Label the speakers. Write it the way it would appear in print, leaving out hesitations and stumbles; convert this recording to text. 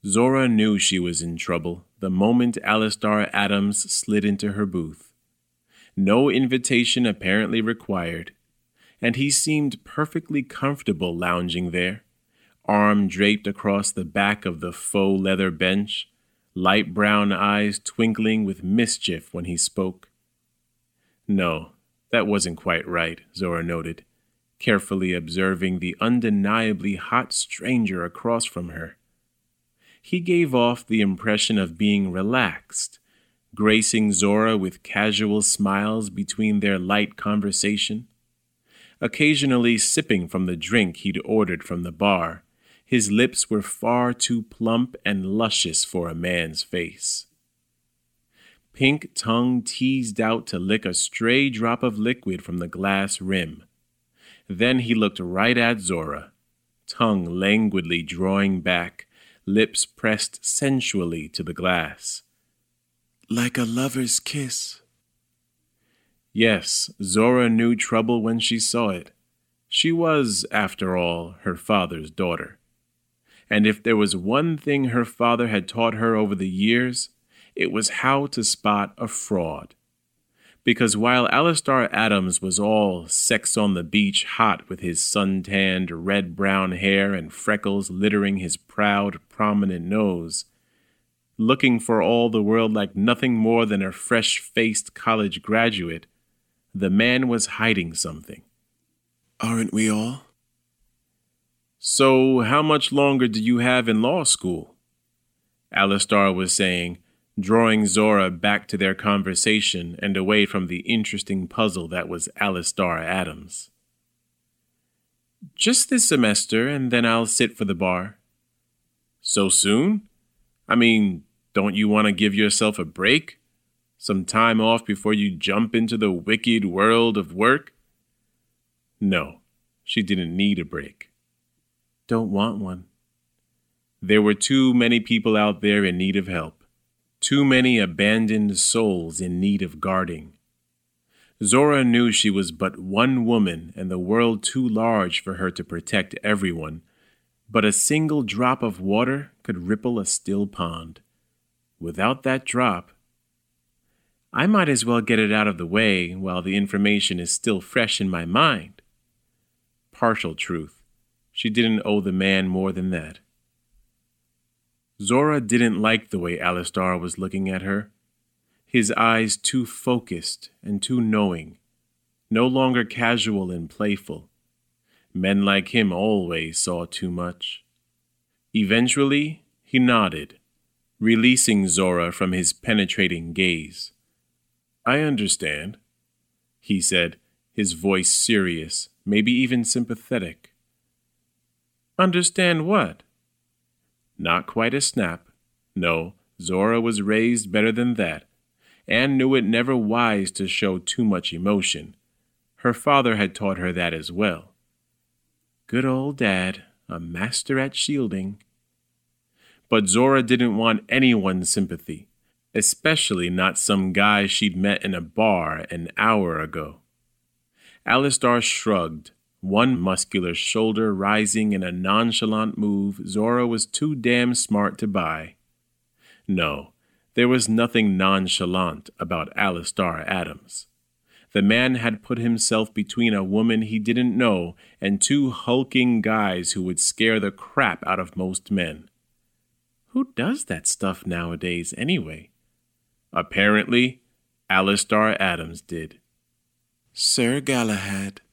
Speaker 1: Zora knew she was in trouble the moment Alistar Adams slid into her booth. No invitation apparently required, and he seemed perfectly comfortable lounging there, arm draped across the back of the faux leather bench, light brown eyes twinkling with mischief when he spoke. No, that wasn't quite right, Zora noted, carefully observing the undeniably hot stranger across from her. He gave off the impression of being relaxed, gracing Zora with casual smiles between their light conversation. Occasionally sipping from the drink he'd ordered from the bar, his lips were far too plump and luscious for a man's face. Pink tongue teased out to lick a stray drop of liquid from the glass rim. Then he looked right at Zora, tongue languidly drawing back, lips pressed sensually to the glass. Like a lover's kiss. Yes, Zora knew trouble when she saw it. She was, after all, her father's daughter. And if there was one thing her father had taught her over the years, it was how to spot a fraud. Because while Alistar Adams was all sex on the beach hot with his sun-tanned, red-brown hair and freckles littering his proud, prominent nose, looking for all the world like nothing more than a fresh-faced college graduate, the man was hiding something. Aren't we all? So how much longer do you have in law school? Alistar was saying, drawing Zora back to their conversation and away from the interesting puzzle that was Alistar Adams. Just this semester, and then I'll sit for the bar. So soon? I mean, don't you want to give yourself a break? Some time off before you jump into the wicked world of work? No, she didn't need a break. Don't want one. There were too many people out there in need of help. Too many abandoned souls in need of guarding. Zora knew she was but one woman and the world too large for her to protect everyone, but a single drop of water could ripple a still pond. Without that drop, I might as well get it out of the way while the information is still fresh in my mind. Partial truth. She didn't owe the man more than that. Zora didn't like the way Alistar was looking at her. His eyes too focused and too knowing, no longer casual and playful. Men like him always saw too much. Eventually, he nodded, releasing Zora from his penetrating gaze. I understand, he said, his voice serious, maybe even sympathetic. Understand what? Not quite a snap. No, Zora was raised better than that, and knew it never wise to show too much emotion. Her father had taught her that as well. Good old Dad, a master at shielding. But Zora didn't want anyone's sympathy, especially not some guy she'd met in a bar an hour ago. Alistar shrugged, one muscular shoulder rising in a nonchalant move Zora was too damn smart to buy. No, there was nothing nonchalant about Alistar Adams. The man had put himself between a woman he didn't know and two hulking guys who would scare the crap out of most men. Who does that stuff nowadays, anyway? Apparently, Alistar Adams did. Sir Galahad.